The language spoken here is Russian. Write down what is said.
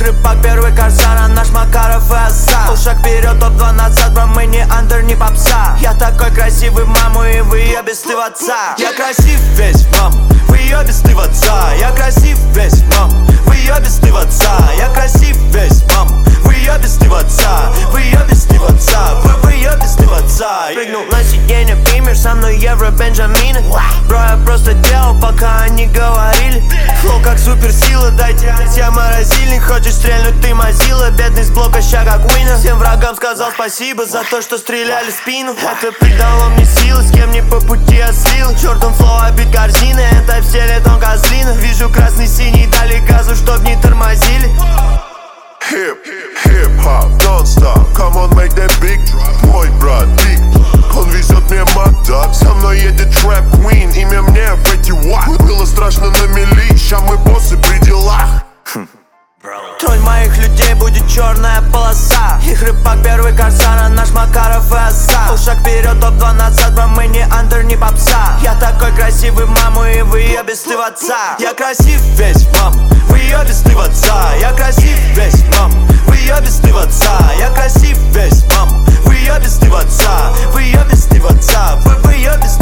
рыбак, первый корсар, а наш Макаров и Асан. Полшаг вперед, топ-2 назад, бро, мы не андер, не попса. Я такой красивый, маму, и вы ебись, ты в отца. Я красив весь, мам, вы ебись, ты в отца. Я красив весь, мам, вы ебись, ты в отца. Я красив весь, мам, вы ебись, ты в отца. Вы ебись, ты в отца. Вы ебись, ты в отца. Прыгнул на сиденье, пример, со мной евро Бенджамина. Бро, я просто делал, пока они говорили. Флоу как суперсила, дайте, я морозильник. Хочешь стрельнуть, ты мазила. Бедный с блока, ща как Уина. Всем врагам сказал спасибо за то, что стреляли в спину. Это придало мне силы, с кем не по пути я слил. Чертом флоу обит корзины, это все летом козлина. Вижу красный-синий, дали газу, чтоб не тормозили. Hip-hop, don't stop, come on, make that big drop. Мой брат, Биг, он везет мне Макдак. Со мной едет Trap Queen, имя мне Фетти Уайт. Было страшно на мели, ща мы боссы при делах. Тролль моих людей будет черная полоса. Их рыбак, первый корсар, а наш Макаров и Асан. Полшаг вперед, топ-2 назад, бро, мы не андер, не попса. Я такой красивый, маму, и вы ебись, ты в отца. Я красив весь, мам, вы ебись, ты в отца. Я красив весь, мам, вы ебись, ты в отца. Я красив весь, мам, вы ебись, ты в отца. Вы ебись, ты в отца. Вы ебись,